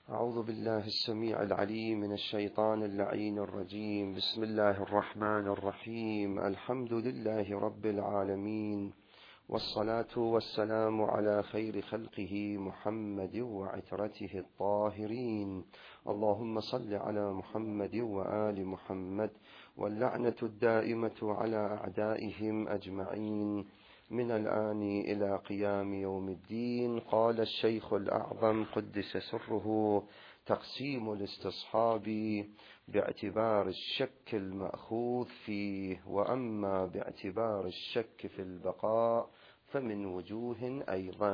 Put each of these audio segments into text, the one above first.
أعوذ بالله السميع العليم من الشيطان اللعين الرجيم. بسم الله الرحمن الرحيم. الحمد لله رب العالمين، والصلاة والسلام على خير خلقه محمد وعترته الطاهرين. اللهم صل على محمد وآل محمد، واللعنة الدائمة على أعدائهم أجمعين من الآن إلى قيام يوم الدين. قال الشيخ الأعظم قدس سره: تقسيم الاستصحاب باعتبار الشك المأخوذ فيه، وأما باعتبار الشك في البقاء فمن وجوه أيضا.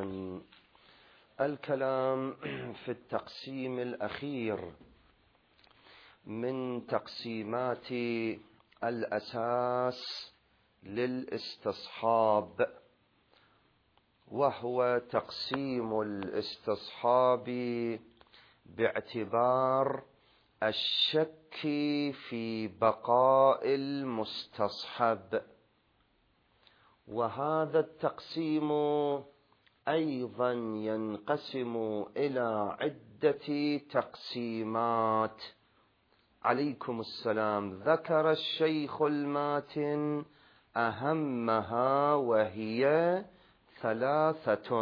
الكلام في التقسيم الأخير من تقسيمات الأساس للاستصحاب، وهو تقسيم الاستصحاب باعتبار الشك في بقاء المستصحب. وهذا التقسيم أيضا ينقسم إلى عدة تقسيمات. عليكم السلام. ذكر الشيخ الماتن أهمها، وهي ثلاثة.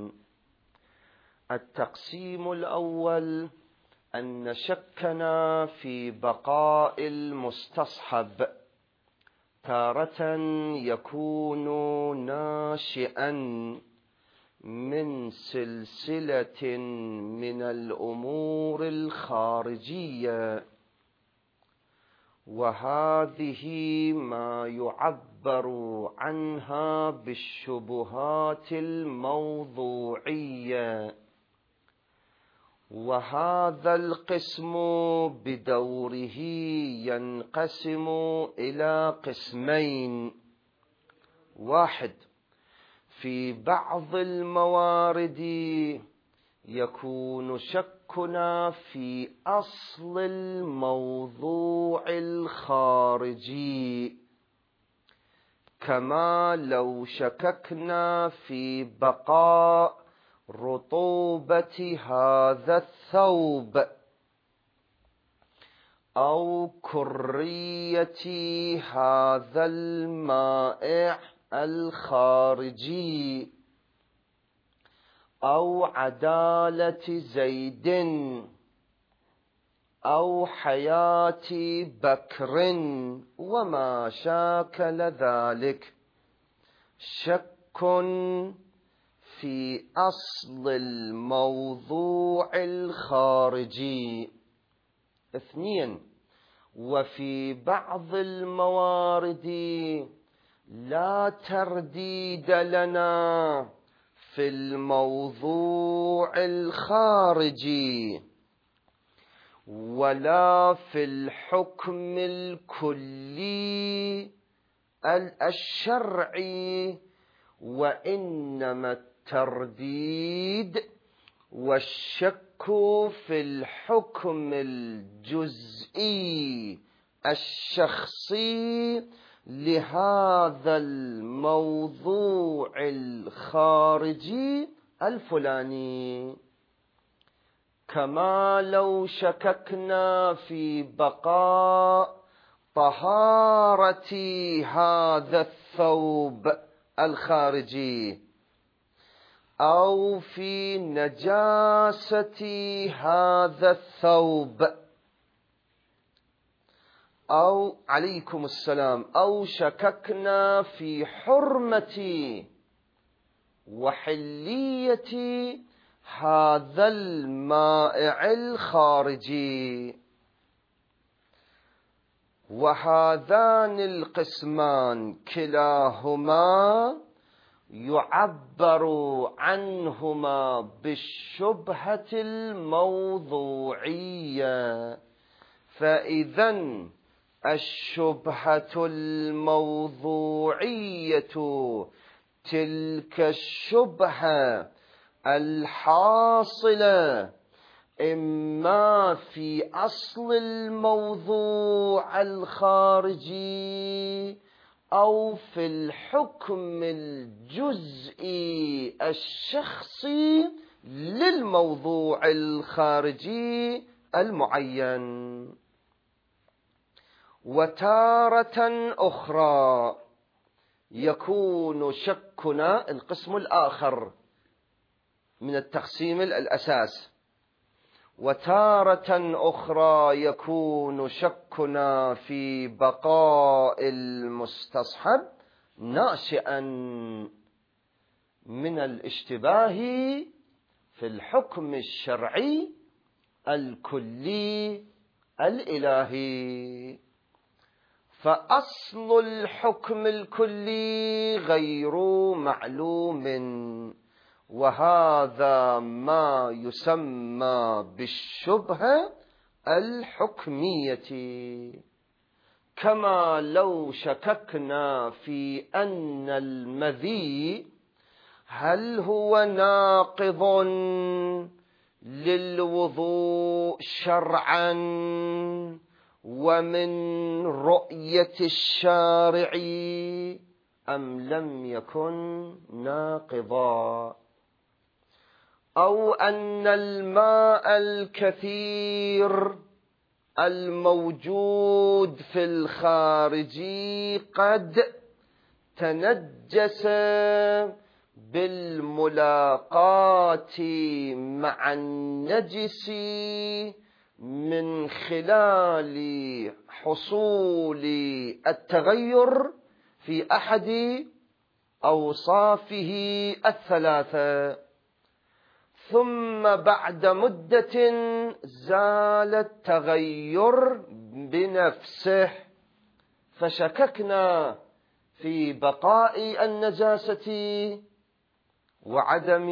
التقسيم الأول: أن شكنا في بقاء المستصحب تارة يكون ناشئا من سلسلة من الأمور الخارجية، وهذه ما يعبر عنها بالشبهات الموضوعية. وهذا القسم بدوره ينقسم إلى قسمين: واحد، في بعض الموارد يكون شكنا في أصل الموضوع الخارجي، كما لو شككنا في بقاء رطوبة هذا الثوب أو كرية هذا المائع الخارجي أو عدالة زيد أو حياة بكر وما شاكل ذلك. شك في أصل الموضوع الخارجي. اثنين، وفي بعض الموارد لا ترديد لنا في الموضوع الخارجي ولا في الحكم الكلي الشرعي، وإنما الترديد والشك في الحكم الجزئي الشخصي لهذا الموضوع الخارجي الفلاني، كما لو شككنا في بقاء طهارة هذا الثوب الخارجي أو في نجاسة هذا الثوب، أو عليكم السلام، أو شككنا في حرمة وحلية هذا المائع الخارجي. وهذان القسمان كلاهما يعبر عنهما بالشبهة الموضوعية. فإذا الشبهة الموضوعية تلك الشبهة الحاصلة إما في أصل الموضوع الخارجي أو في الحكم الجزئي الشخصي للموضوع الخارجي المعين. وتارة أخرى يكون شكنا، القسم الآخر من التقسيم الأساس، وتارة أخرى يكون شكنا في بقاء المستصحب ناشئا من الاشتباه في الحكم الشرعي الكلي الإلهي. فأصل الحكم الكلي غير معلوم، وهذا ما يسمى بالشبهة الحكمية. كما لو شككنا في أن المذي هل هو ناقض للوضوء شرعا ومن رؤية الشارع أم لم يكن ناقضا، أو أن الماء الكثير الموجود في الخارج قد تنجس بالملاقاة مع النجس من خلال حصول التغير في أحد أوصافه الثلاثة، ثم بعد مدة زال التغير بنفسه، فشككنا في بقاء النجاسة وعدم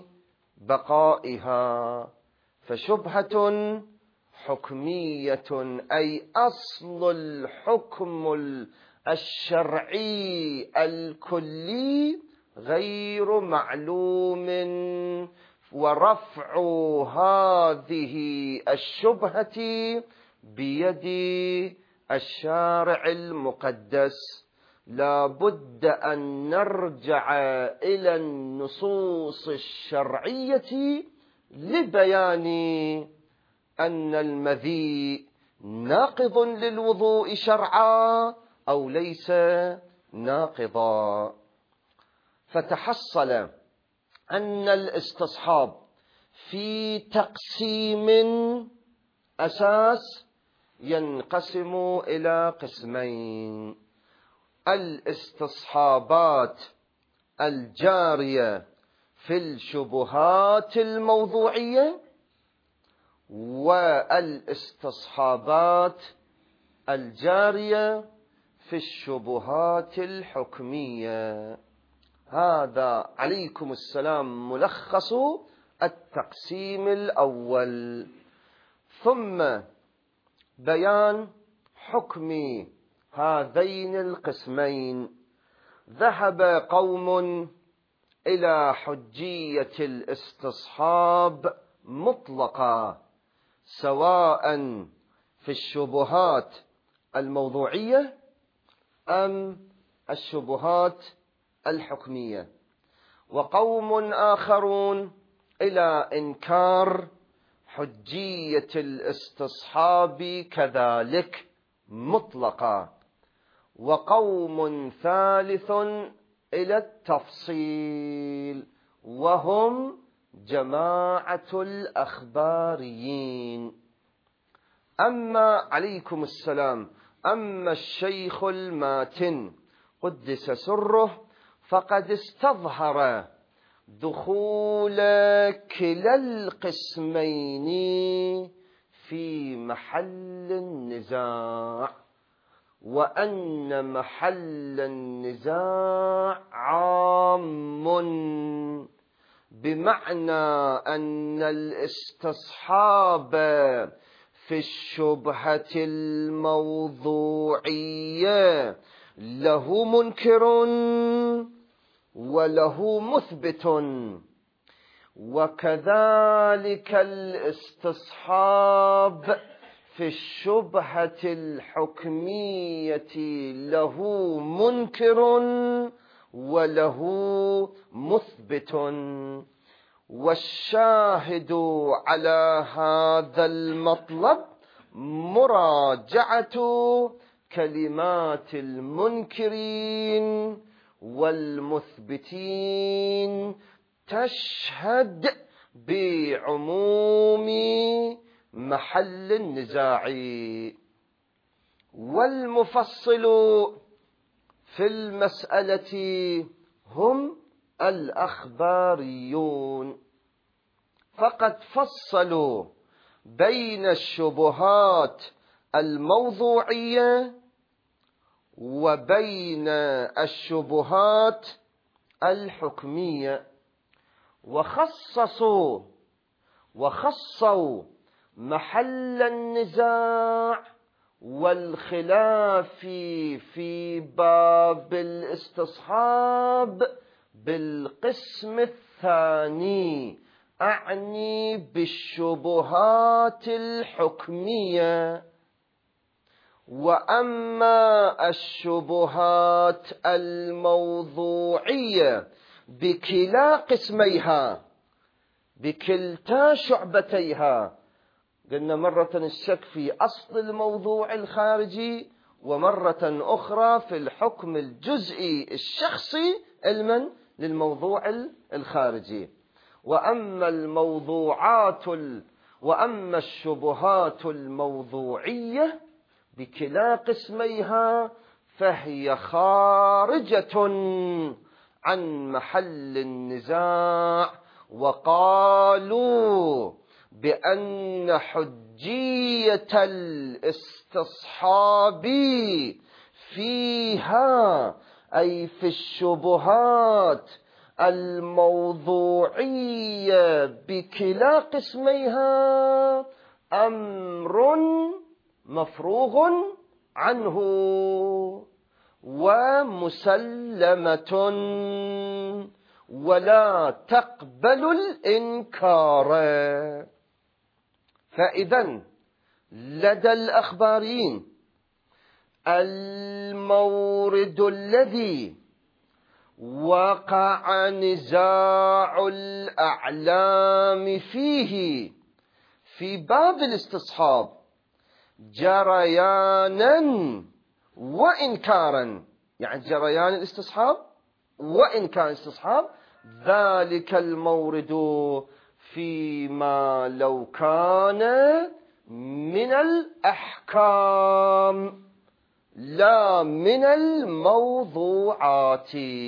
بقائها، فشبهة حكمية، أي أصل الحكم الشرعي الكلي غير معلوم، ورفع هذه الشبهة بيد الشارع المقدس. لا بد أن نرجع إلى النصوص الشرعية لبيان أن المذي ناقض للوضوء شرعا أو ليس ناقضا. فتحصل أن الاستصحاب في تقسيم أساس ينقسم إلى قسمين: الاستصحابات الجارية في الشبهات الموضوعية، والاستصحابات الجارية في الشبهات الحكمية. هذا عليكم السلام ملخص التقسيم الأول. ثم بيان حكم هذين القسمين. ذهب قوم إلى حجية الاستصحاب مطلقا، سواء في الشبهات الموضوعية أم الشبهات الحكمية، وقوم آخرون إلى إنكار حجية الاستصحاب كذلك مطلقا، وقوم ثالث إلى التفصيل، وهم جماعة الأخباريين. أما عليكم السلام، أما الشيخ الماتن قدس سره فقد استظهر دخول كلا القسمين في محل النزاع، وأن محل النزاع عام، بمعنى أن الاستصحاب في الشبهة الموضوعية له منكر وله مثبت، وكذلك الاستصحاب في الشبهة الحكمية له منكر وله مثبت. والشاهد على هذا المطلب مراجعة كلمات المنكرين والمثبتين تشهد بعموم محل النزاع. والمفصل في المسألة هم الأخباريون، فقد فصلوا بين الشبهات الموضوعية وبين الشبهات الحكمية، وخصوا محل النزاع والخلاف في باب الاستصحاب بالقسم الثاني، أعني بالشبهات الحكمية. وأما الشبهات الموضوعية بكلا قسميها، بكلتا شعبتيها، قلنا مرة الشك في أصل الموضوع الخارجي، ومرة أخرى في الحكم الجزئي الشخصي للموضوع الخارجي. وأما الشبهات الموضوعية بكلا قسميها فهي خارجة عن محل النزاع، وقالوا بأن حجية الاستصحاب فيها، أي في الشبهات الموضوعية بكلا قسميها، أمر مفروغ عنه ومسلمة ولا تقبل الإنكار. فإذن لدى الأخباريين المورد الذي وقع نزاع الأعلام فيه في باب الاستصحاب جريانا وإنكارا، يعني جريان الاستصحاب وإنكار الاستصحاب، ذلك المورد فيما لو كان من الأحكام لا من الموضوعات.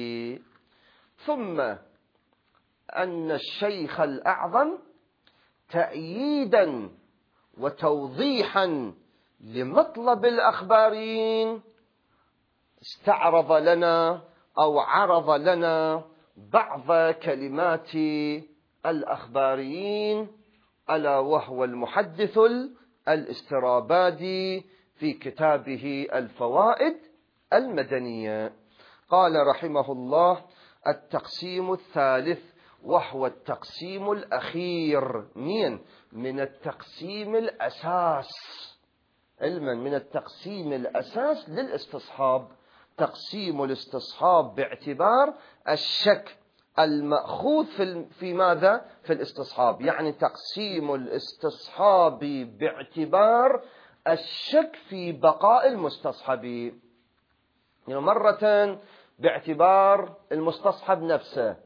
ثم أن الشيخ الأعظم تأييدا وتوضيحا لمطلب الأخباريين استعرض لنا أو عرض لنا بعض كلمات الأخباريين، ألا وهو المحدث الاسترابادي في كتابه الفوائد المدنية. قال رحمه الله: التقسيم الثالث، وهو التقسيم الأخير من التقسيم الأساس، علما من التقسيم الأساس للاستصحاب، تقسيم الاستصحاب باعتبار الشك المأخوذ في ماذا؟ في الاستصحاب، يعني تقسيم الاستصحاب باعتبار الشك في بقاء المستصحب، يعني مرة باعتبار المستصحب نفسه،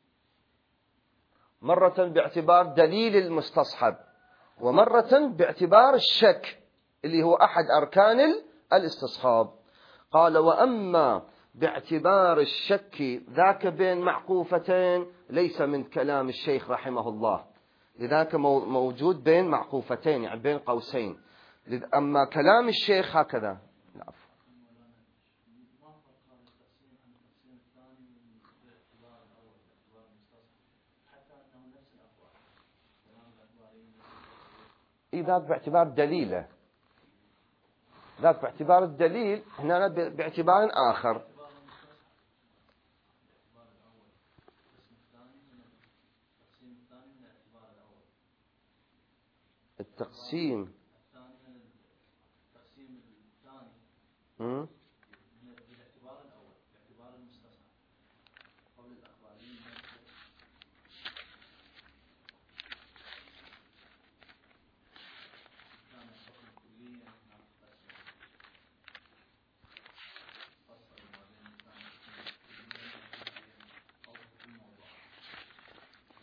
مرة باعتبار دليل المستصحب، ومرة باعتبار الشك اللي هو أحد أركان الاستصحاب. قال: وأما باعتبار الشك ذاك بين معقوفتين، ليس من كلام الشيخ رحمه الله، لذاك موجود بين معقوفتين، يعني بين قوسين. أما كلام الشيخ هكذا. إذا باعتبار دليله، ذاك باعتبار الدليل، هنا باعتبار آخر. التقسيم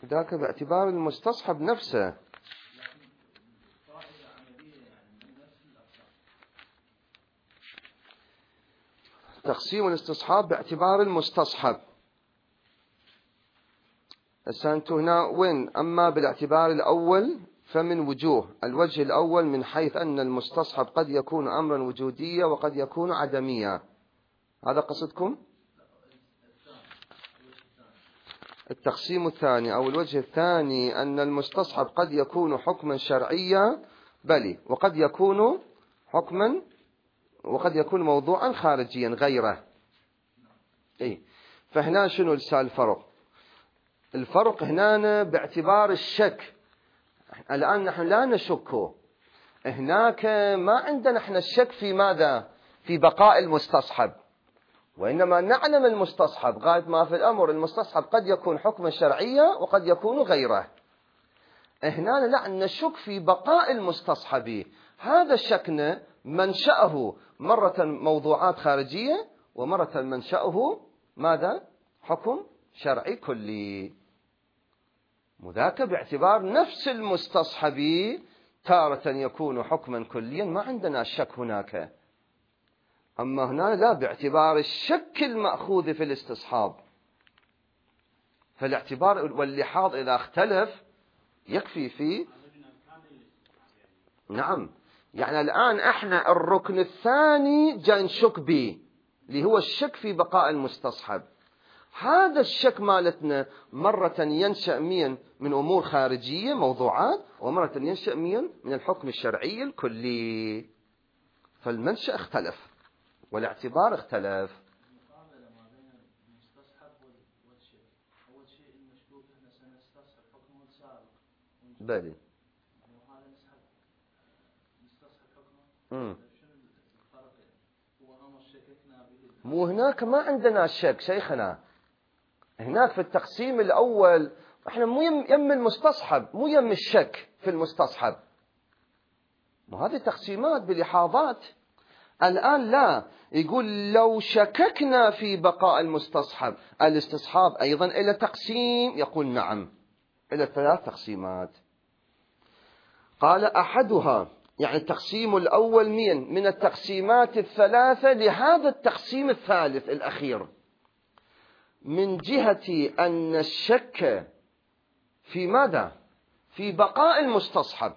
ذاك باعتبار المستصحب نفسه. تقسيم الاستصحاب باعتبار المستصحب. أنت هنا وين؟ أما بالاعتبار الأول فمن وجوه. الوجه الأول من حيث أن المستصحب قد يكون أمرا وجوديا وقد يكون عدميا. هذا قصدكم؟ التقسيم الثاني أو الوجه الثاني أن المستصحب قد يكون حكما شرعيا بلي، وقد يكون حكما وقد يكون موضوعا خارجيا غيره. فهنا شنو الفرق؟ الفرق هنا باعتبار الشك. الآن نحن لا نشك، هناك ما عندنا احنا الشك في ماذا؟ في بقاء المستصحب، وإنما نعلم المستصحب غاية ما في الأمر. المستصحب قد يكون حكما شرعيا وقد يكون غيره. هنا لا نشك في بقاء المستصحب. هذا الشكنا منشأه مرة موضوعات خارجية ومرة منشأه ماذا؟ حكم شرعي كلي. وذاك باعتبار نفس المستصحب تارة يكون حكما كليا، ما عندنا شك هناك. أما هنا لا، باعتبار الشك المأخوذ في الاستصحاب. فالاعتبار واللحاظ إذا اختلف يكفي فيه. نعم، يعني الآن احنا الركن الثاني جاي نشك به اللي هو الشك في بقاء المستصحب. هذا الشك مالتنا مرة ينشأ من أمور خارجية موضوعات، ومرة ينشأ من الحكم الشرعي الكلي. فالمنشأ اختلف والاعتبار اختلف. بلي. مو هناك ما عندنا شك شيخنا. هناك في التقسيم الأول احنا مو يم المستصحب، مو يم الشك في المستصحب. وهذه تقسيمات بلحاظات. الآن لا، يقول لو شككنا في بقاء المستصحب، الاستصحاب أيضا إلى تقسيم. يقول نعم، إلى 3 تقسيمات. قال أحدها، يعني التقسيم الأول من التقسيمات الثلاثة لهذا التقسيم الثالث الأخير، من جهة أن الشك في ماذا؟ في بقاء المستصحب.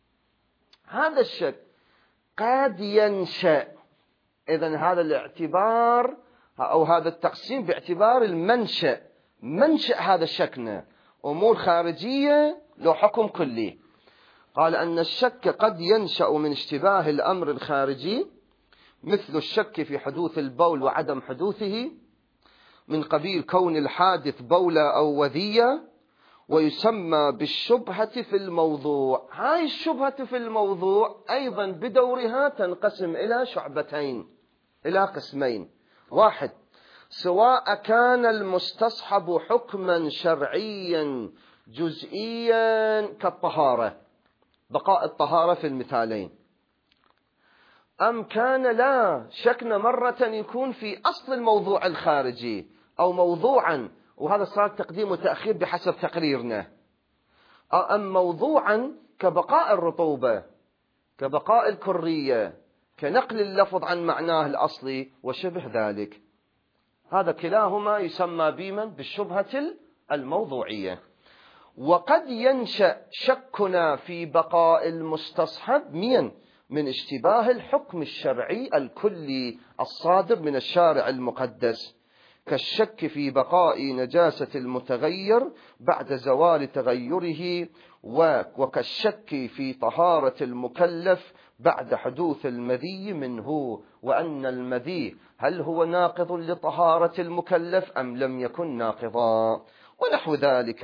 هذا الشك قد ينشأ. إذن هذا الاعتبار أو هذا التقسيم باعتبار المنشأ. منشأ هذا الشك أمور خارجية له حكم كلي. قال أن الشك قد ينشأ من اشتباه الأمر الخارجي، مثل الشك في حدوث البول وعدم حدوثه، من قبيل كون الحادث بولة أو وذية، ويسمى بالشبهة في الموضوع. هاي الشبهة في الموضوع أيضا بدورها تنقسم إلى شعبتين، إلى قسمين. 1، سواء كان المستصحب حكما شرعيا جزئيا كالطهارة، بقاء الطهارة في المثالين، أم كان لا، شكنا مرة يكون في أصل الموضوع الخارجي أو موضوعا، وهذا صار تقديم وتأخير بحسب تقريرنا، أم موضوعا كبقاء الرطوبة، كبقاء الكرية، كنقل اللفظ عن معناه الأصلي وشبه ذلك. هذا كلاهما يسمى بالشبهة الموضوعية. وقد ينشأ شكنا في بقاء المستصحب من اشتباه الحكم الشرعي الكلي الصادر من الشارع المقدس، كالشك في بقاء نجاسة المتغير بعد زوال تغيره، وكالشك في طهارة المكلف بعد حدوث المذي منه، وأن المذي هل هو ناقض لطهارة المكلف أم لم يكن ناقضا، ونحو ذلك.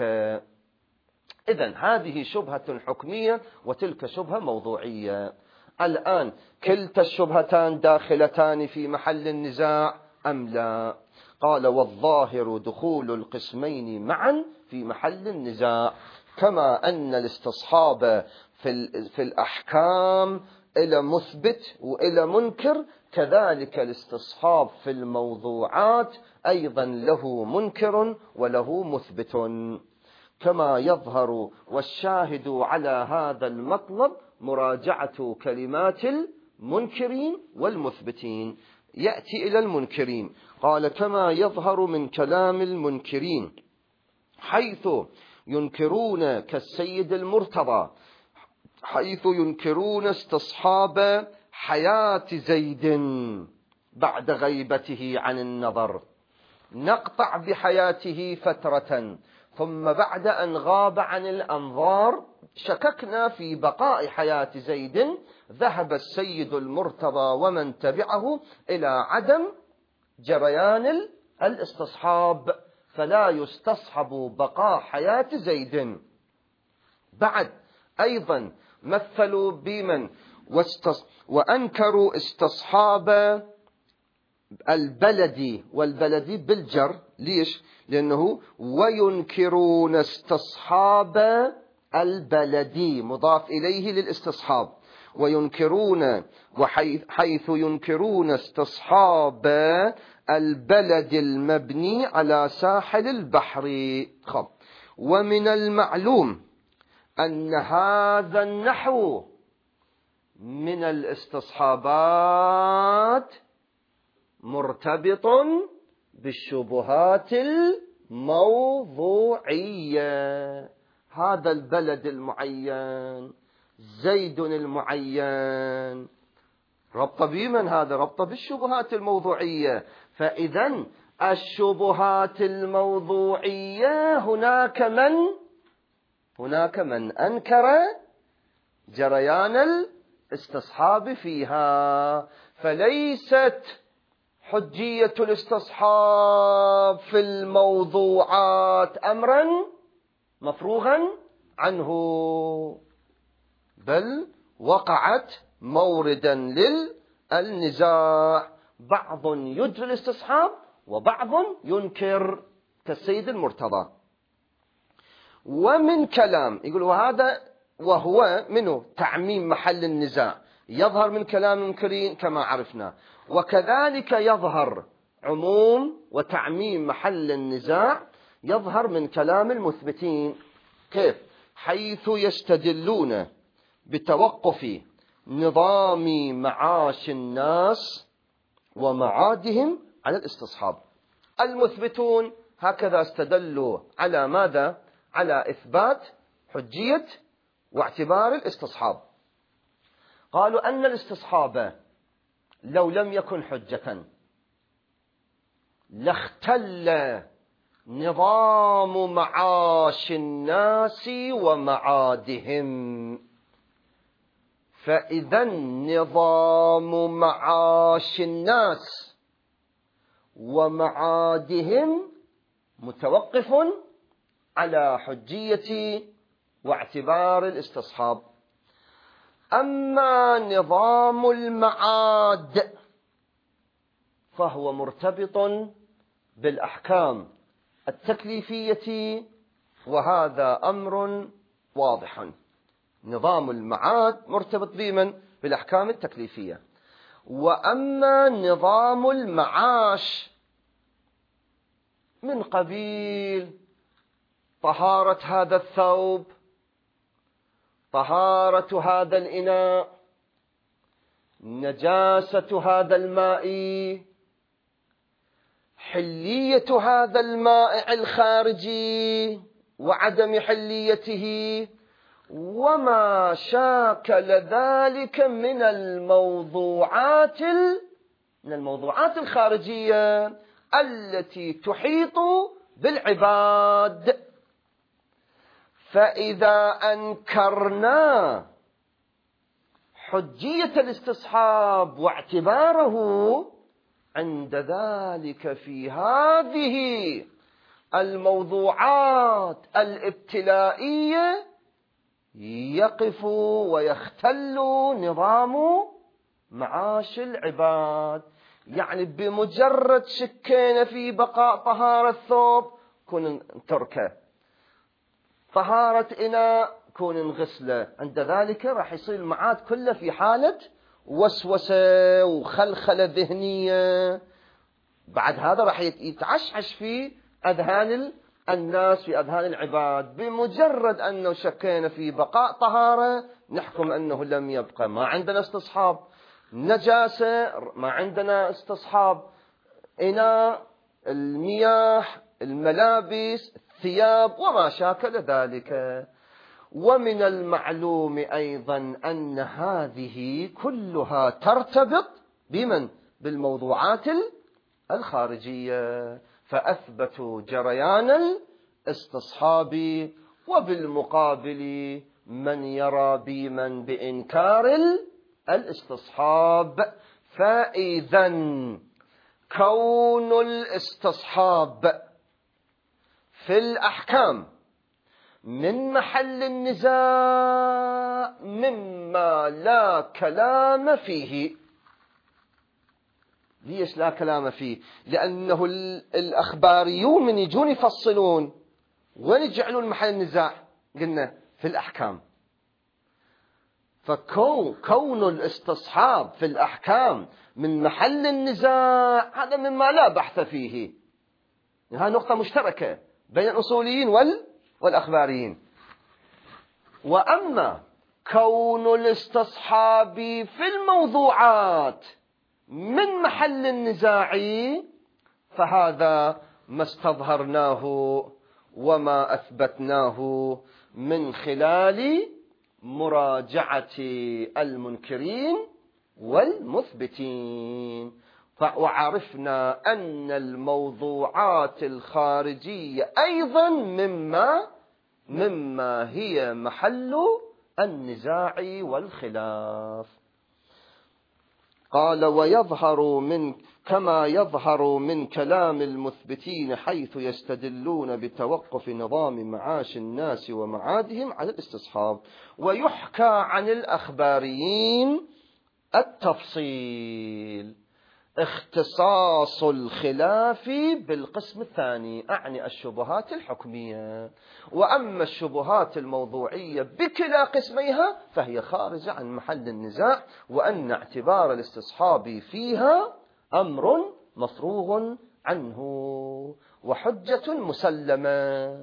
إذن هذه شبهة حكمية وتلك شبهة موضوعية. الآن كلتا الشبهتان داخلتان في محل النزاع أم لا؟ قال والظاهر دخول القسمين معا في محل النزاع، كما أن الاستصحاب في الأحكام إلى مثبت وإلى منكر، كذلك الاستصحاب في الموضوعات أيضا له منكر وله مثبت. كما يظهر، والشاهد على هذا المطلب مراجعة كلمات المنكرين والمثبتين. يأتي إلى المنكرين، قال كما يظهر من كلام المنكرين حيث ينكرون كالسيد المرتضى، حيث ينكرون استصحاب حياة زيد بعد غيبته عن النظر، نقطع بحياته فترة ثم بعد أن غاب عن الأنظار شككنا في بقاء حياة زيد، ذهب السيد المرتضى ومن تبعه إلى عدم جريان الاستصحاب، فلا يستصحب بقاء حياة زيد. بعد أيضا مثلوا بمن وأنكروا استصحاب البلدي، والبلدي بالجر، ليش؟ لأنه وينكرون استصحاب البلدي مضاف إليه للاستصحاب، وينكرون حيث ينكرون استصحاب البلد المبني على ساحل البحر. ومن المعلوم أن هذا النحو من الاستصحابات مرتبط بالشبهات الموضوعية. هذا البلد المعين، زيد المعين، ربط بمن؟ هذا ربط بالشبهات الموضوعية. فإذا الشبهات الموضوعية هناك من أنكر جريان الاستصحاب فيها، فليست حجية الاستصحاب في الموضوعات أمرا مفروغا عنه، بل وقعت موردا للنزاع، بعض يجري الاستصحاب وبعض ينكر كالسيد المرتضى. ومن كلام يقول وهو منه تعميم محل النزاع، يظهر من كلام المنكرين كما عرفنا، وكذلك يظهر عموم وتعميم محل النزاع يظهر من كلام المثبتين. كيف؟ حيث يستدلون بتوقف نظام معاش الناس ومعادهم على الاستصحاب. المثبتون هكذا استدلوا على ماذا؟ على إثبات حجية واعتبار الاستصحاب. قالوا أن الاستصحاب لو لم يكن حجة لاختل نظام معاش الناس ومعادهم، فإذا نظام معاش الناس ومعادهم متوقف على حجية واعتبار الاستصحاب. أما نظام المعاد فهو مرتبط بالأحكام التكليفية، وهذا أمر واضح. نظام المعاد مرتبط بمن؟ بالأحكام التكليفية. وأما نظام المعاش من قبيل طهارة هذا الثوب، طهارة هذا الإناء، نجاسة هذا الماء، حلية هذا المائع الخارجي وعدم حليته، وما شاكل ذلك من الموضوعات الخارجية التي تحيط بالعباد. فإذا أنكرنا حجية الاستصحاب واعتباره، عند ذلك في هذه الموضوعات الابتلائية يقف ويختل نظام معاش العباد. يعني بمجرد شكينا في بقاء طهارة ثوب كون تركه، طهارة إناء كون انغسله، عند ذلك راح يصير المعاد كله في حالة وسوسة وخلخلة ذهنية. بعد هذا راح يتعشعش في أذهان الناس في أذهان العباد. بمجرد أنه شكينا في بقاء طهارة نحكم أنه لم يبقى، ما عندنا استصحاب. نجاسة ما عندنا استصحاب. إناء، المياه، الملابس، الثياب وما شاكل ذلك. ومن المعلوم أيضا أن هذه كلها ترتبط بمن؟ بالموضوعات الخارجية، فأثبتوا جريان الاستصحاب. وبالمقابل من يرى بمن بإنكار الاستصحاب. فإذا كون الاستصحاب في الأحكام من محل النزاع مما لا كلام فيه. ليش لا كلام فيه؟ لأنه الأخباريون من يجون يفصلون وين يجعلون محل النزاع؟ قلنا في الأحكام. فكون الاستصحاب في الأحكام من محل النزاع هذا مما لا بحث فيه. هذه نقطة مشتركة بين الأصوليين والأخباريين. وأما كون الاستصحاب في الموضوعات من محل النزاع فهذا ما استظهرناه وما أثبتناه من خلال مراجعة المنكرين والمثبتين. وعرفنا أن الموضوعات الخارجية أيضا مما هي محل النزاع والخلاف. قال كما يظهر من كلام المثبتين حيث يستدلون بتوقف نظام معاش الناس ومعادهم على الاستصحاب. ويحكى عن الأخباريين التفصيل، اختصاص الخلاف بالقسم الثاني، أعني الشبهات الحكمية. وأما الشبهات الموضوعية بكلا قسميها فهي خارجة عن محل النزاع، وأن اعتبار الاستصحاب فيها أمر مفروغ عنه وحجة مسلمة.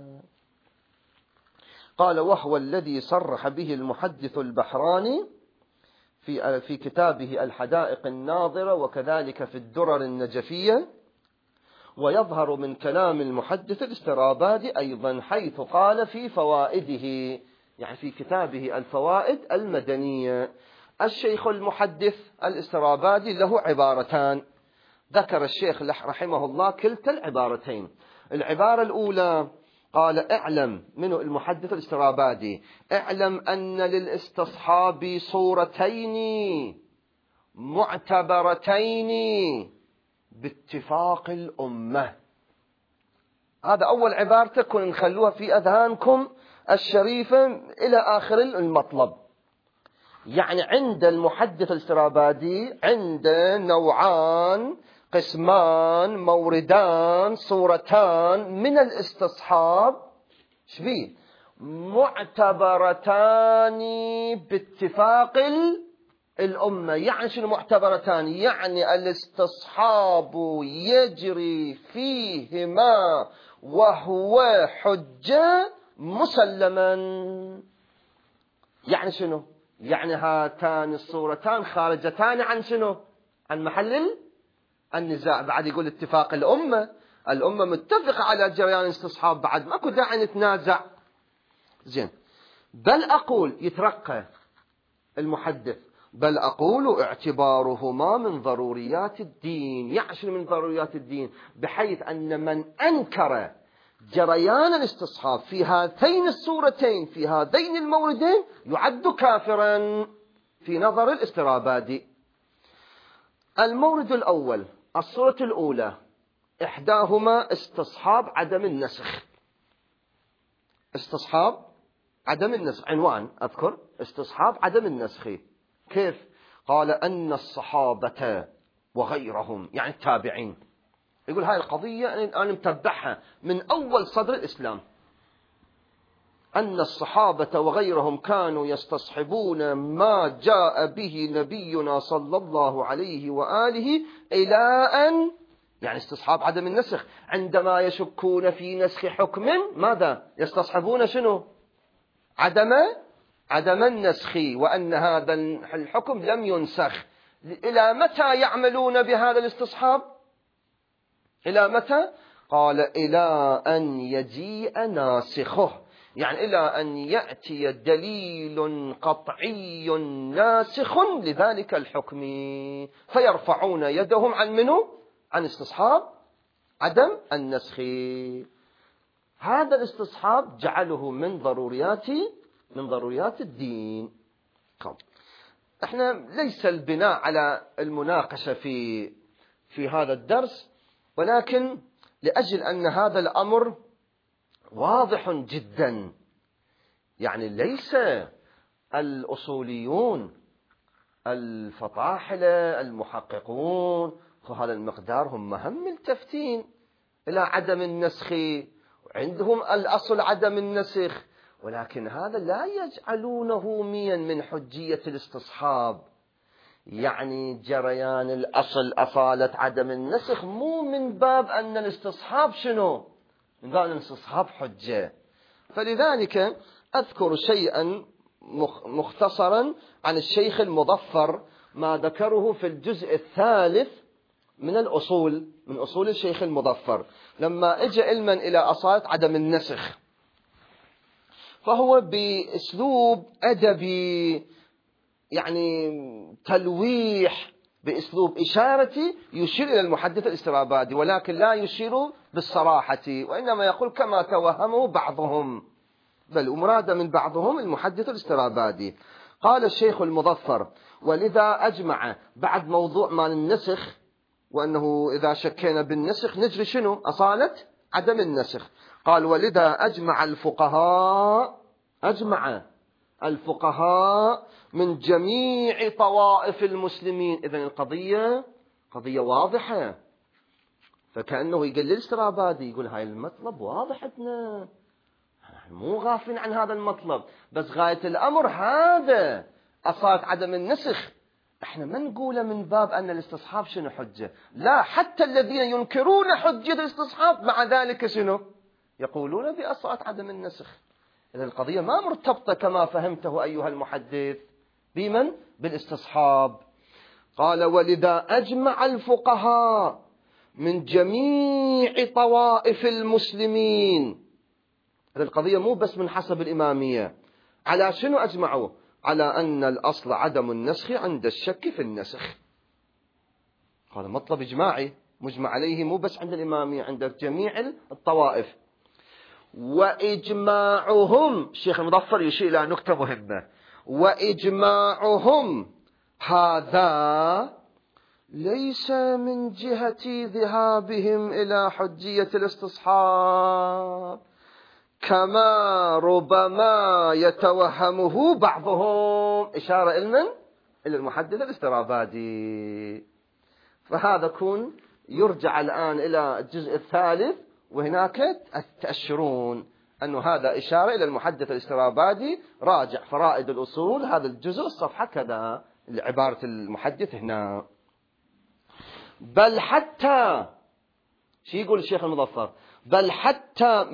قال وهو الذي صرح به المحدث البحراني في كتابه الحدائق الناظرة، وكذلك في الدرر النجفية. ويظهر من كلام المحدث الاسترابادي أيضا حيث قال في فوائده، يعني في كتابه الفوائد المدنية. الشيخ المحدث الاسترابادي له عبارتان، ذكر الشيخ رحمه الله كلتا العبارتين. العبارة الأولى قال اعلم، منه المحدث الاسترابادي، اعلم أن للاستصحاب صورتين معتبرتين باتفاق الأمة. هذا أول عبارة تكون نخلوها في أذهانكم الشريفة إلى آخر المطلب. يعني عند المحدث الاسترابادي عند نوعان، قسمان، موردان، صورتان من الاستصحاب شبيه معتبرتان باتفاق الأمة. يعني شنو معتبرتان؟ يعني الاستصحاب يجري فيهما وهو حجة مسلما. يعني شنو؟ يعني هاتان الصورتان خارجتان عن شنو؟ عن محل النزاع. بعد يقول اتفاق الأمة متفقة على جريان الاستصحاب، بعد ماكو داعي نتنازع. زين، بل أقول، يترقى المحدث، بل أقول اعتبارهما من ضروريات الدين. يعني شنو من ضروريات الدين؟ بحيث أن من أنكر جريان الاستصحاب في هاتين الصورتين في هذين الموردين يعد كافرا في نظر الاسترابادي. المورد الأول، الصورة الأولى، إحداهما استصحاب عدم النسخ. استصحاب عدم النسخ، عنوان أذكر، استصحاب عدم النسخ. كيف؟ قال أن الصحابة وغيرهم، يعني التابعين، يقول هاي القضية أنا متبعها من أول صدر الإسلام، أن الصحابة وغيرهم كانوا يستصحبون ما جاء به نبينا صلى الله عليه وآله يعني استصحاب عدم النسخ. عندما يشكون في نسخ حكم ماذا يستصحبون؟ شنو؟ عدم النسخ، وأن هذا الحكم لم ينسخ. إلى متى يعملون بهذا الاستصحاب؟ إلى متى؟ قال إلى أن يجيء ناسخه، يعني إلى أن يأتي دليل قطعي ناسخ لذلك الحكم، فيرفعون يدهم عن منه؟ عن استصحاب عدم النسخ. هذا الاستصحاب جعله من ضروريات الدين. احنا ليس البناء على المناقشة في هذا الدرس، ولكن لأجل أن هذا الأمر واضح جدا، يعني ليس الأصوليون الفطاحلة المحققون في هذا المقدار هم ملتفتين إلى عدم النسخ، عندهم الأصل عدم النسخ، ولكن هذا لا يجعلونه من حجية الاستصحاب. يعني جريان الأصل أصالة عدم النسخ مو من باب أن الاستصحاب شنو؟ من باب أن الاستصحاب حجة. فلذلك أذكر شيئا مختصرا عن الشيخ المظفر، ما ذكره في الجزء الثالث من أصول الشيخ المظفر، لما اجى علما إلى أصالة عدم النسخ، فهو بأسلوب أدبي، يعني تلويح، بأسلوب إشارتي يشير إلى المحدث الاسترابادي، ولكن لا يشير بالصراحة، وإنما يقول كما توهمه بعضهم، بل ومراد من بعضهم المحدث الاسترابادي. قال الشيخ المظفر: ولذا أجمع بعد موضوع مال النسخ، وأنه إذا شكينا بالنسخ نجري شنو؟ أصالة عدم النسخ. قال: ولذا أجمع الفقهاء من جميع طوائف المسلمين. إذن القضية قضية واضحة، فكأنه يقول للاسترابادي، يقول هاي المطلب واضح عندنا، مو غافلين عن هذا المطلب، بس غاية الأمر هذا أصالة عدم النسخ. احنا ما نقوله من باب أن الاستصحاب شنو حجة، لا، حتى الذين ينكرون حجة الاستصحاب مع ذلك شنو يقولون بأصالة عدم النسخ. إذن القضية ما مرتبطة كما فهمته أيها المحدث بالاستصحاب. قال: ولذا أجمع الفقهاء من جميع طوائف المسلمين. هذه القضية مو بس من حسب الإمامية. على شنو أجمعوا؟ على أن الأصل عدم النسخ عند الشك في النسخ. هذا مطلب إجماعي مجمع عليه، مو بس عند الإمامية، عند جميع الطوائف. وإجماعهم، الشيخ المظفر يشير إلى نقطة مهمة: وإجماعهم هذا ليس من جهة ذهابهم إلى حجية الاستصحاب كما ربما يتوهمه بعضهم، إشارة إلى المحدث الاسترابادي. فهذا كون يرجع الآن إلى الجزء الثالث، وهناك تأشرون أنه هذا إشارة إلى المحدث الاسترابادي. راجع فرائد الأصول هذا الجزء الصفحة كذا، عبارة المحدث هنا. بل حتى شو يقول الشيخ المظفر؟ بل حتى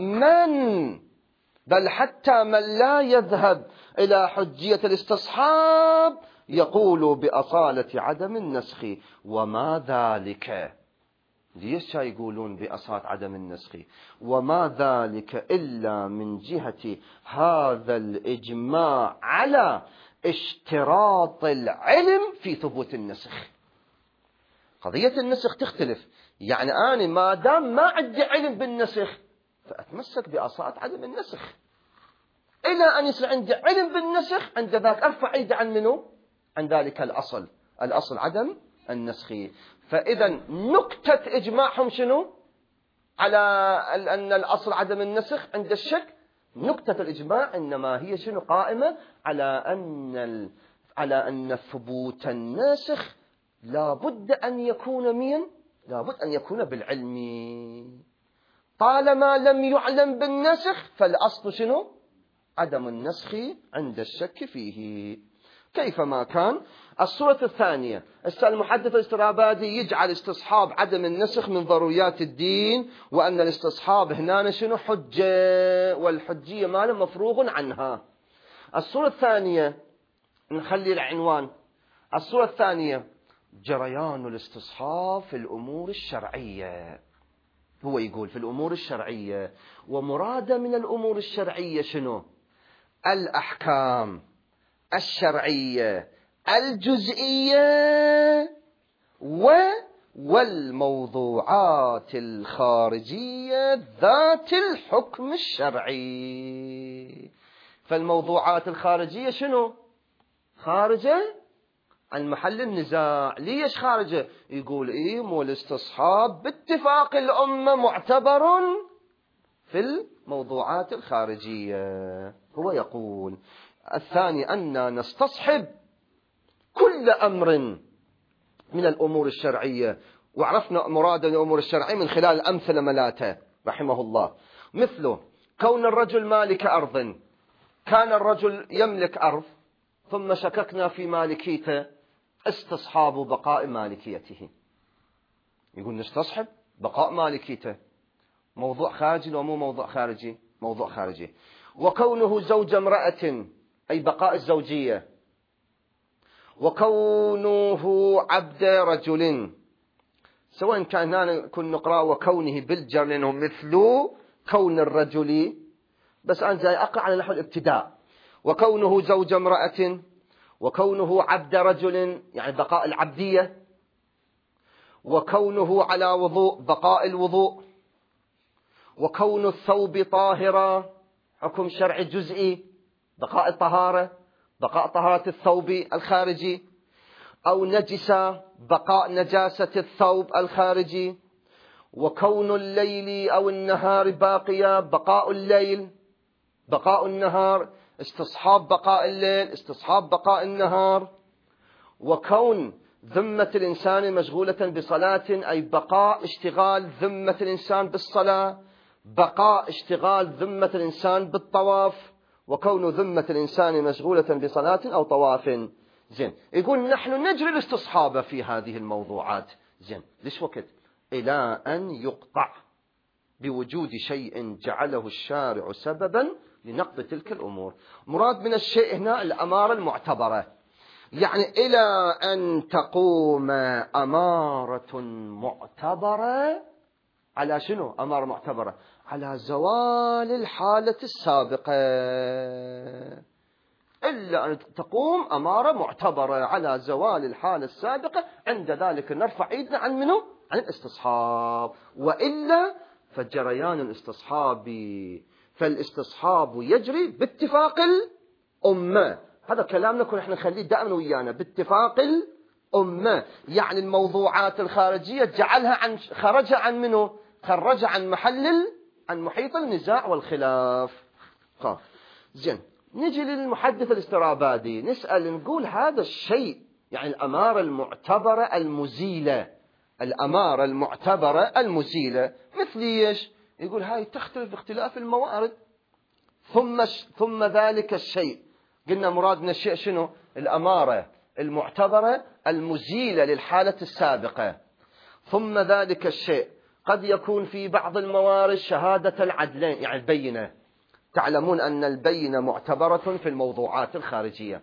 من لا يذهب إلى حجية الاستصحاب يقول بأصالة عدم النسخ. وما ذلك، ليش يقولون بأصالة عدم النسخ؟ وما ذلك إلا من جهة هذا الإجماع على اشتراط العلم في ثبوت النسخ. قضية النسخ تختلف، يعني أنا ما دام ما عندي علم بالنسخ فأتمسك بأصالة عدم النسخ، إلى أن يصير عندي علم بالنسخ، عند ذاك أرفع إيدي عن منه؟ عن ذلك الأصل عدم النسخ. فإذا نكتة إجماعهم شنو؟ على أن الأصل عدم النسخ عند الشك. نكتة الإجماع إنما هي شنو؟ قائمة على أن ثبوت الناسخ لابد أن يكون بالعلم. طالما لم يعلم بالنسخ فالأصل شنو؟ عدم النسخ عند الشك فيه. كيفما كان، الصورة الثانية، المحدث الاسترابادي يجعل استصحاب عدم النسخ من ضروريات الدين، وأن الاستصحاب هنا شنو حجة، والحجية ما مفروغ عنها. الصورة الثانية نخلي العنوان، الصورة الثانية جريان الاستصحاب في الأمور الشرعية. هو يقول في الأمور الشرعية، ومراد من الأمور الشرعية شنو؟ الأحكام الشرعية الجزئية والموضوعات الخارجية ذات الحكم الشرعي. فالموضوعات الخارجية شنو؟ خارجة عن محل النزاع. ليش خارجة؟ يقول مو الاستصحاب باتفاق الأمة معتبر في الموضوعات الخارجية. هو يقول الثاني أن نستصحب كل أمر من الأمور الشرعية، وعرفنا مراد الأمور الشرعية من خلال الأمثلة ملاته رحمه الله، مثله كون الرجل مالك أرض، كان الرجل يملك أرض ثم شككنا في مالكيته، استصحاب بقاء مالكيته. يقول نستصحب بقاء مالكيته، موضوع خارجي ومو موضوع خارجي؟ موضوع خارجي. وكونه زوج امرأة أي بقاء الزوجية، وكونه عبد رجل، سواء كان هنا كن نقرأ وكونه بالجر لأنه مثل كون الرجل، بس أنا جاي أقرأ على نحو الابتداء. وكونه زوج امرأة، وكونه عبد رجل يعني بقاء العبدية، وكونه على وضوء بقاء الوضوء، وكون الثوب طاهرا حكم شرعي جزئي بقاء الطهارة، بقاء طهارة الثوب الخارجي، أو نجسة بقاء نجاسة الثوب الخارجي، وكون الليل أو النهار باقيا بقاء الليل، بقاء النهار استصحاب بقاء الليل، استصحاب بقاء النهار. وكون ذمة الإنسان مشغولة بصلاة أي بقاء اشتغال ذمة الإنسان بالصلاة، بقاء اشتغال ذمة الإنسان بالطواف، وكون ذمة الإنسان مشغولة بصلاة أو طواف. زين، يقول نحن نجري الاستصحاب في هذه الموضوعات. زين، ليش وقت؟ إلى أن يقطع بوجود شيء جعله الشارع سببا لنقض تلك الأمور. مراد من الشيء هنا الأمارة المعتبرة، يعني إلى أن تقوم أمارة معتبرة على شنو؟ أمارة معتبرة على زوال الحالة السابقة، إلا أن تقوم أمارة معتبرة على زوال الحالة السابقة، عند ذلك نرفع إيدنا عن منه؟ عن الاستصحاب. وإلا فجريان الاستصحاب، فالاستصحاب يجري باتفاق الأمة. هذا كلامنا كنا احنا نخليه دائما ويانا، باتفاق الأمة، يعني الموضوعات الخارجية جعلها خرج عن منه؟ خرج عن عن محيط النزاع والخلاف. زين، نجي للمحدث الاسترابادي نسأل نقول هذا الشيء يعني الأمارة المعتبرة المزيلة، الأمارة المعتبرة المزيلة مثل ايش؟ يقول هاي تختلف باختلاف الموارد. ثم ذلك الشيء، قلنا مراد من الشيء شنو؟ الأمارة المعتبرة المزيلة للحالة السابقة. ثم ذلك الشيء قد يكون في بعض الموارد شهادة العدلين، يعني البينة. تعلمون أن البينة معتبرة في الموضوعات الخارجية.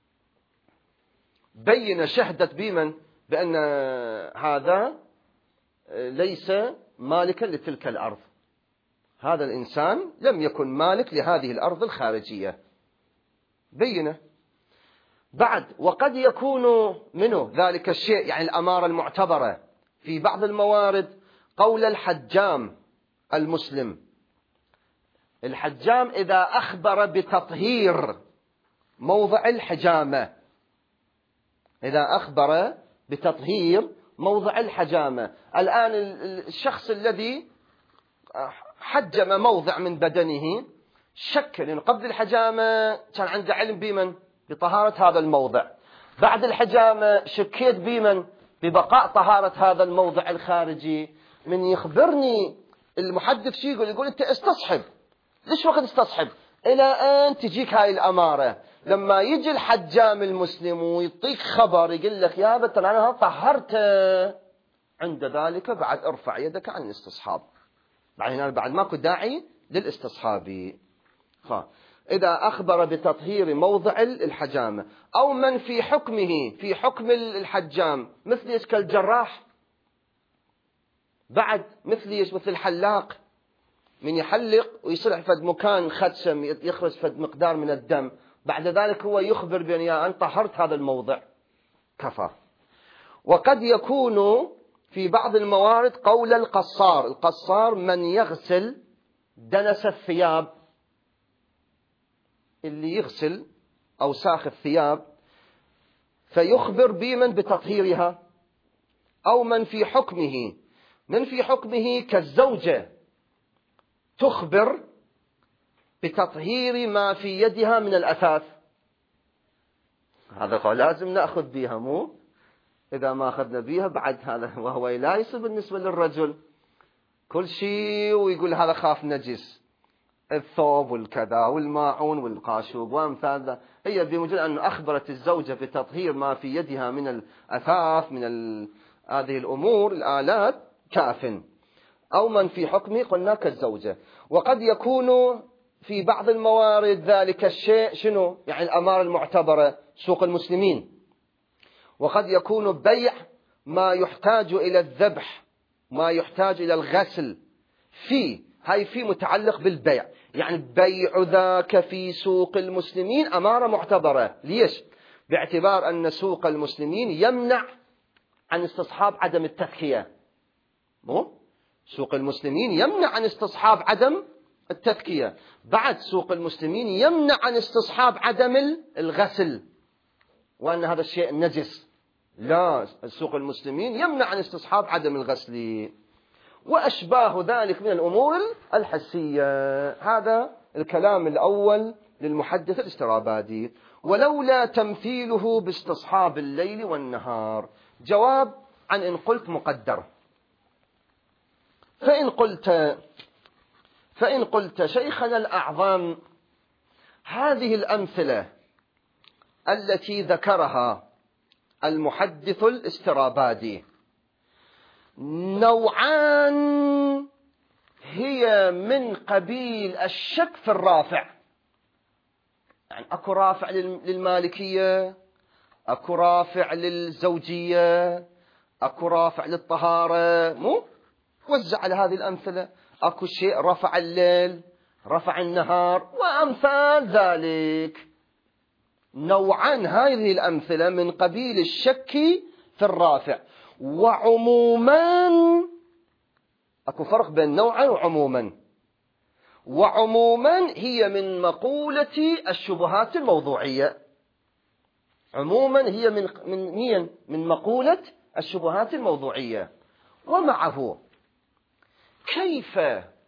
بينة شهدت بمن؟ بأن هذا ليس مالكا لتلك الأرض، هذا الإنسان لم يكن مالك لهذه الأرض الخارجية، بينة. بعد وقد يكون منه ذلك الشيء يعني الأمارة المعتبرة في بعض الموارد قول الحجام المسلم. الحجام إذا أخبر بتطهير موضع الحجامة، إذا أخبر بتطهير موضع الحجامة، الآن الشخص الذي حجم موضع من بدنه شك، لأنه قبل الحجامة كان عنده علم بمن؟ بطهارة هذا الموضع. بعد الحجامة شكيت بمن؟ ببقاء طهارة هذا الموضع الخارجي. من يخبرني المحدث شيء يقول أنت استصحب. ليش وقت استصحب؟ إلى أن تجيك هاي الأمارة. لما يجي الحجام المسلم ويعطيك خبر يقول لك يا بت أنا طهرته، عند ذلك بعد ارفع يدك عن الاستصحاب، بعد ماكو داعي للاستصحاب. إذا أخبر بتطهير موضع الحجامة أو من في حكمه في حكم الحجام، مثل كالجراح، بعد مثل الحلاق، من يحلق ويصلح فد مكان خدشم يخرج فد مقدار من الدم، بعد ذلك هو يخبر بأن أن طهرت هذا الموضع، كفى. وقد يكون في بعض الموارد قول القصار من يغسل دنس الثياب، اللي يغسل أوساخ الثياب فيخبر بمن بتطهيرها، أو من في حكمه كالزوجة تخبر بتطهير ما في يدها من الأثاث. هذا قال لازم نأخذ بها، مو إذا ما أخذنا بها بعد هذا وهو لا يصير بالنسبة للرجل كل شيء ويقول هذا خاف نجس، الثوب والكذا والماعون والقاشوق وامثال ذا. هي بمجرد أن أخبرت الزوجة بتطهير ما في يدها من الأثاث من هذه الأمور الآلات كاف. أو من في حكمه قلنا كالزوجة. وقد يكون في بعض الموارد ذلك الشيء شنو؟ يعني الأمارة المعتبرة سوق المسلمين. وقد يكون بيع ما يحتاج إلى الذبح، ما يحتاج إلى الغسل، في متعلق بالبيع، يعني بيع ذاك في سوق المسلمين أمارة معتبرة. ليش؟ باعتبار أن سوق المسلمين يمنع عن استصحاب عدم التذكية. سوق المسلمين يمنع عن استصحاب عدم التذكية، بعد سوق المسلمين يمنع عن استصحاب عدم الغسل، وأن هذا الشيء نجس. لا، سوق المسلمين يمنع عن استصحاب عدم الغسل وأشباه ذلك من الأمور الحسية. هذا الكلام الأول للمحدث الاسترابادي. ولولا تمثيله باستصحاب الليل والنهار. جواب عن إن قلت مقدر. فإن قلت شيخنا الأعظم هذه الأمثلة التي ذكرها المحدث الاسترابادي نوعان، هي من قبيل الشك في الرافع، يعني أكو رافع للمالكية، أكو رافع للزوجية، أكو رافع للطهارة، مو وزع على هذه الأمثلة. أكو شيء رفع الليل، رفع النهار، وأمثال ذلك. نوعان هذه الأمثلة من قبيل الشك في الرافع. وعموما أكو فرق بين نوعا وعموما. وعموما هي من مقولة الشبهات الموضوعية. عموما هي من مقولة الشبهات الموضوعية. ومعه كيف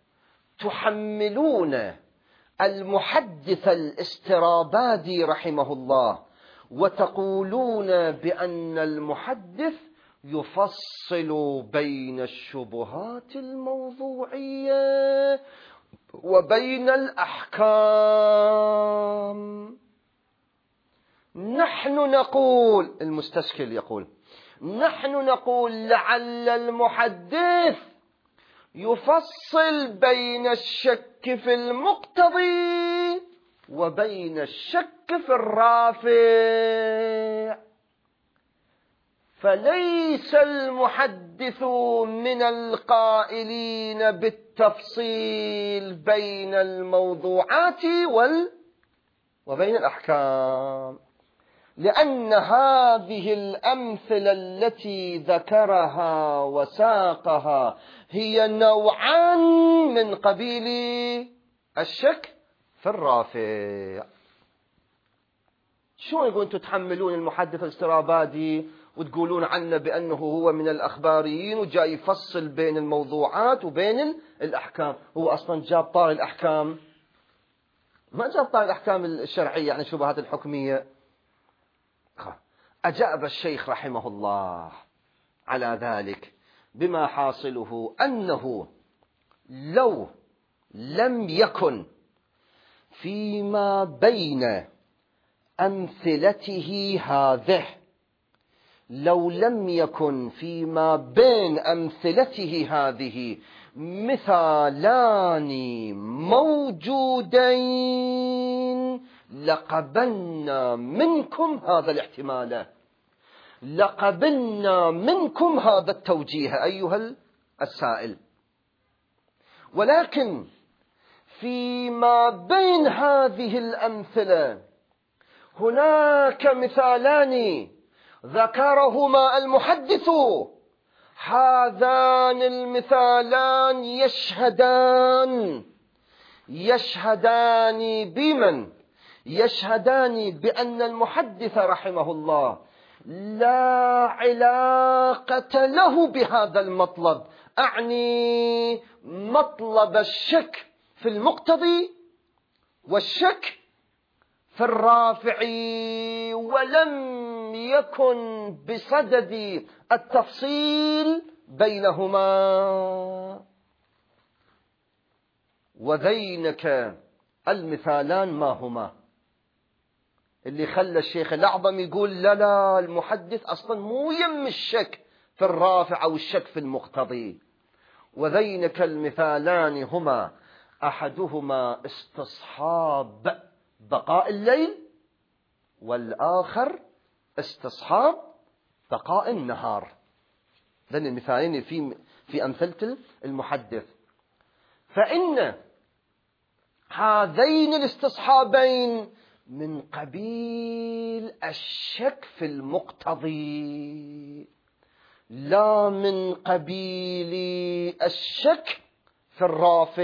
تحملون المحدث الاسترابادي رحمه الله وتقولون بأن المحدث يفصل بين الشبهات الموضوعية وبين الأحكام؟ نحن نقول، المستشكل يقول، نحن نقول لعل المحدث يفصل بين الشك في المقتضي وبين الشك في الرافع، فليس المحدث من القائلين بالتفصيل بين الموضوعات وبين الأحكام، لأن هذه الأمثلة التي ذكرها وساقها هي نوعان من قبيل الشك في الرافع. شو يقول أنتم تحملون المحدث الاسترابادي وتقولون عنه بأنه هو من الأخباريين وجاي يفصل بين الموضوعات وبين الأحكام؟ هو أصلا جاب طار الأحكام، ما جاب طار الأحكام الشرعية يعني شبهات الحكمية. أجاب الشيخ رحمه الله على ذلك بما حاصله أنه لو لم يكن فيما بين أمثلته هذه، لو لم يكن فيما بين أمثلته هذه مثالان موجودين لقبلنا منكم هذا الاحتمال، لقبلنا منكم هذا التوجيه أيها السائل. ولكن فيما بين هذه الأمثلة هناك مثالان ذكرهما المحدث، هذان المثالان يشهدان بمن؟ يشهدان بأن المحدث رحمه الله لا علاقة له بهذا المطلب، أعني مطلب الشك في المقتضي والشك في الرافع، ولم يكن بصدد التفصيل بينهما. وذينك المثالان ما هما؟ اللي خلى الشيخ الأعظم يقول لا المحدث أصلا مو يم الشك في الرافع أو الشك في المقتضي. وذينك المثالان هما أحدهما استصحاب بقاء الليل، والآخر استصحاب بقاء النهار. ذن المثالين في أمثلة المحدث. فإن هذين الاستصحابين من قبيل الشك في المقتضي، لا من قبيل الشك في الرافع.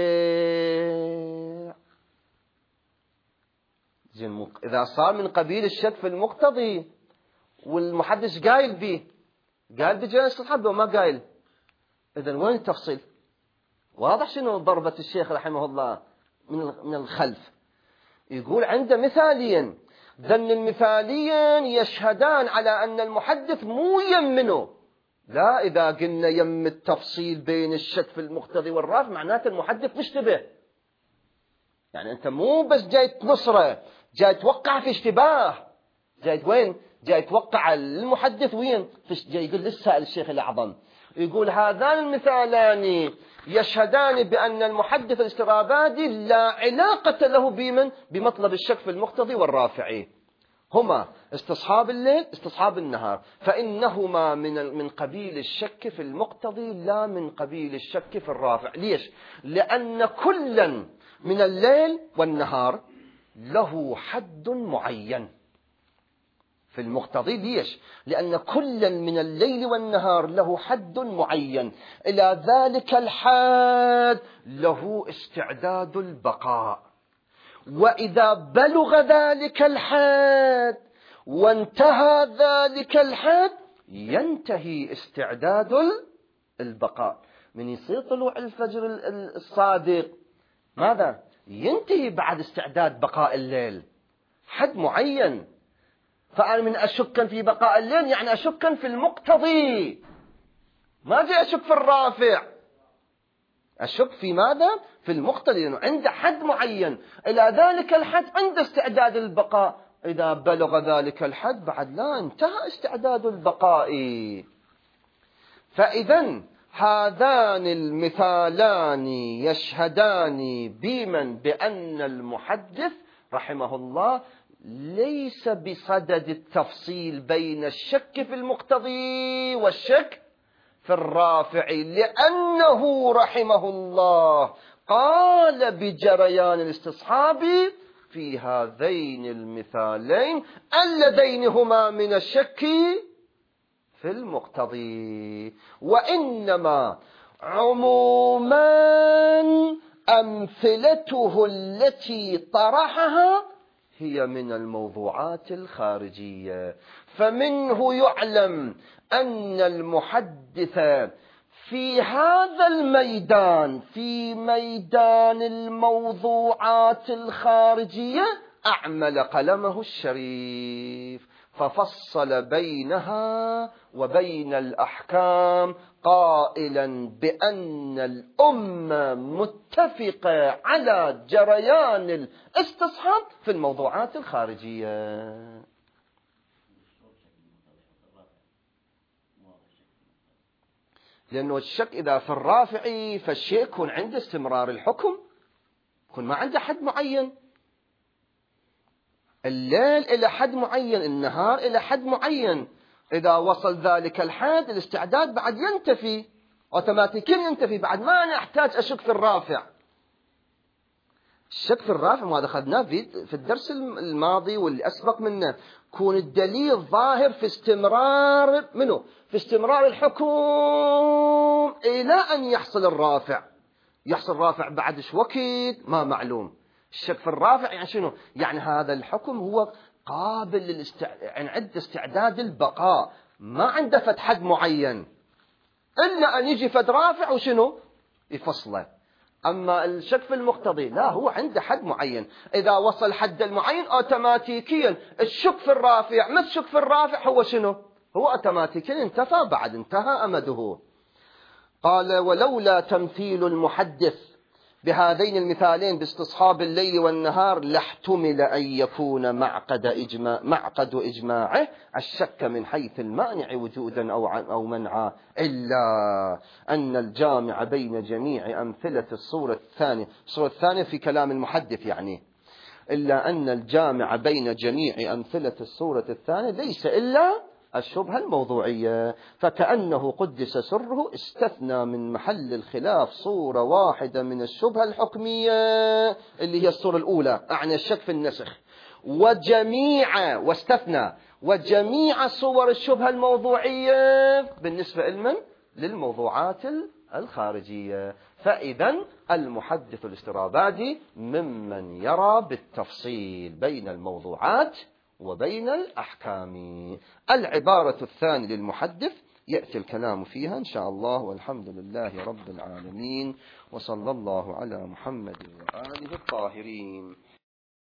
إذا صار من قبيل الشك في المقتضي والمحدث قايل به، قال بجانب الاستصحاب وما قايل، إذن وين التفصيل؟ واضح شنو ضربة الشيخ رحمه الله من الخلف. يقول عنده مثاليا، ذن المثاليين يشهدان على أن المحدث مو يمنه. لا، إذا قلنا يم التفصيل بين الشك في المقتضي والرافع معناته المحدث مشتبه. يعني أنت مو بس جاي تنصره، جاي توقع في اشتباه. جاي وين؟ جاي توقع المحدث وين؟ جاي يقول للسائل الشيخ الأعظم، يقول هذان المثالان يشهدان بأن المحدث الاسترابادي لا علاقة له بمطلب الشك في المقتضي والرافع، هما استصحاب الليل استصحاب النهار، فإنهما من قبيل الشك في المقتضي لا من قبيل الشك في الرافع. ليش؟ لأن كلا من الليل والنهار له حد معين في المقتضي. ليش؟ لأن كلا من الليل والنهار له حد معين، إلى ذلك الحد له استعداد البقاء، وإذا بلغ ذلك الحد وانتهى ذلك الحد ينتهي استعداد البقاء. من يصير طلوع الفجر الصادق ماذا؟ ينتهي بعد استعداد بقاء الليل، حد معين. فأنا من أشكا في بقاء الليل يعني أشكا في المقتضي، ما جاء أشك في الرافع، أشك في ماذا؟ في المقتضي، لأنه عنده حد معين، إلى ذلك الحد عنده استعداد البقاء. إذا بلغ ذلك الحد بعد لا، انتهى استعداد البقاء. فإذن هذان المثالان يشهدان بأن المحدث رحمه الله ليس بصدد التفصيل بين الشك في المقتضي والشك في الرافع، لأنه رحمه الله قال بجريان الاستصحاب في هذين المثالين اللذين هما من الشك في المقتضي. وإنما عموما أمثلته التي طرحها هي من الموضوعات الخارجية، فمنه يعلم أن المحدث في هذا الميدان، في ميدان الموضوعات الخارجية، أعمل قلمه الشريف، ففصل بينها وبين الأحكام قائلا بأن الأمة متفقة على جريان الاستصحاب في الموضوعات الخارجية. لأنه الشك إذا في الرافعي فالشيء يكون عند استمرار الحكم، يكون ما عنده حد معين. الليل إلى حد معين، النهار إلى حد معين. إذا وصل ذلك الحد الاستعداد بعد ينتفي أوتوماتيكيا، ينتفي بعد ما أنا أحتاج أشك في الرافع. الشك في الرافع ما أخذناه في الدرس الماضي واللي أسبق منه، كون الدليل ظاهر في استمرار منه، في استمرار الحكم إلى أن يحصل الرافع. يحصل رافع بعد شو وقت ما معلوم. الشك في الرافع يعني شنو؟ يعني هذا الحكم هو قابل يعني عنده استعداد البقاء، ما عنده فد حد معين إلا أن يجي فد رافع وشنو يفصله. أما الشك في المقتضي لا، هو عنده حد معين، إذا وصل حد المعين أوتوماتيكيا الشك في الرافع ما الشك في الرافع هو شنو؟ هو أوتوماتيكيا انتفى، بعد انتهى أمده. قال ولولا تمثيل المحدث بهذين المثالين باستصحاب الليل والنهار لاحتمل أن يكون معقد إجماعه الشك من حيث المانع وجودا أو منعا، إلا أن الجامع بين جميع أمثلة الصورة الثانية في كلام المحدث يعني، إلا أن الجامع بين جميع أمثلة الصورة الثانية ليس إلا الشبهة الموضوعية، فكأنه قدس سره استثنى من محل الخلاف صورة واحدة من الشبهة الحكمية اللي هي الصورة الأولى، أعني الشك في النسخ، واستثنى وجميع صور الشبهة الموضوعية بالنسبة للموضوعات الخارجية. فإذا المحدث الاسترابادي ممن يرى بالتفصيل بين الموضوعات وبين الأحكام. العبارة الثانية للمحدث يأتي الكلام فيها إن شاء الله، والحمد لله رب العالمين، وصلى الله على محمد وآله الطاهرين.